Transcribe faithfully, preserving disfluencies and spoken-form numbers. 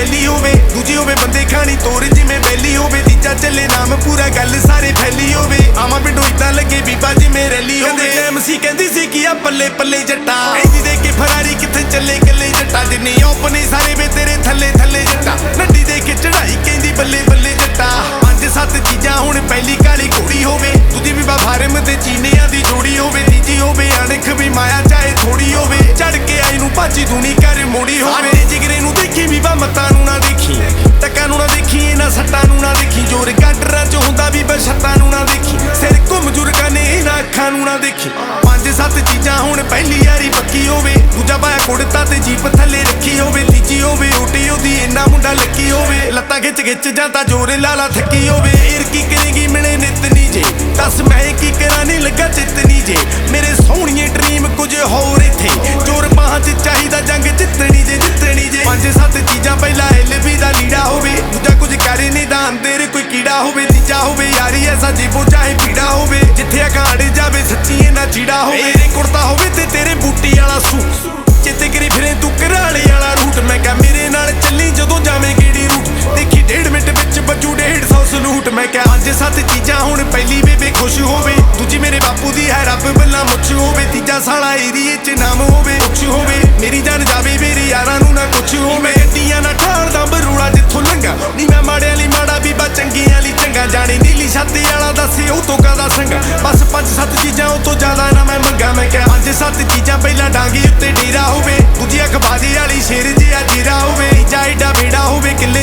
valley होवे दूजी होवे बंदे खानी तोर जिमें वैली होवे तीजा चले नाम पूरा गल सारे फैली होवे आवा पिंडों इदां लगे बीबा जिमें रैली होवे एमसी कहंदी सी कि आ पल्ले पल्ले जट्टा ऐदी दे के फरारी किथे चले कल्ले जट्टा जिन्ने अपने सारे वे तेरे थल्ले थल्ले जट्टा नड्डी दे के चढ़ाई कहंदी बल्ले बल्ले जट्टा पंज सत्त चीजां हुण पहली काली घोड़ी होवे दूजी भी फार्म ते चीनियां दी जोड़ी होवे तीजी होवे अणख भी माया चाहे थोड़ी होवे चढ़ के आई नूं भाजी दूनी कर मोड़ी होवे जिगरे नूं देखी भी बा मत्तां नूं ना देखी टक्कां नूं ना देखी इन्हां सट्टां नूं ना देखी जोर गाडरां च हुंदा भी बछत्तां नूं ना देखी सिर घुम जुर्गां ने इन्हां अखां नूं ना देखी पंज सत्त चीजां हुण पहली यारी पक्की होवे दूजा पाया कुड़ता ते जीप थल्ले रखी होवे तीजी होवे ओटी ओदी इन्ना मुंडा लक्की होवे लत्तां खिच खिच जां तां जोर लाला थक्की होवे एर की करेगी मिले नित नी जे दस मैं की करा नहीं लगा चितनी जे मेरे सोहणिए ड्रीम कुछ होर इत्थे जोर बाहां च चाहिदा जंग जितनी जे जितनी जे पंज सत्त चीजां पहला एल भी दा लीड़ा होवे दूजा कुछ करे नहीं दा अंदर कोई कीड़ा होवे तीजा होवे यारी ऐसा जीवो चाहे पीड़ा होवे जिथे अखाड़ जावे सच्ची ना चीड़ा होवे तेरे कुर्ता होवे ते तेरे बूटी वाला सूट चेते करी फिरे तू घराले वाला रूट मैं क्या मेरे नाल चली जदों जावें गेड़ी रूट देखी डेढ़ मिनट विच बजू डेढ़ सौ सलूट मैं क्या पंज सत्त चीजां हुण पहली बेबे खुश होवे दूजी मेरे बापू दी है रब बल्ला मुछ होवे तीजा साला एरिए च नाम होवे कुछ होवे मेरी जान जावे मेरे यारां नूं ना कुछ होवे गड्डियां ना ठाल दा बरूड़ा जिथों लंघा नी मैं माड़ियां ली माड़ा बीबा चंगियां ली चंगा जाने नीली छाती वाला दसे ओ तो कादा संगा बस पंज सत्त चीजां ओ तो ज्यादा ना मैं मंगा मैं क्या पंज सत्त चीजां पहला डांगी उत्ते डेरा होवे दूजी अखबारी वाली शेर जिहा जीरा होवे तीजा एडा बेड़ा होवे किले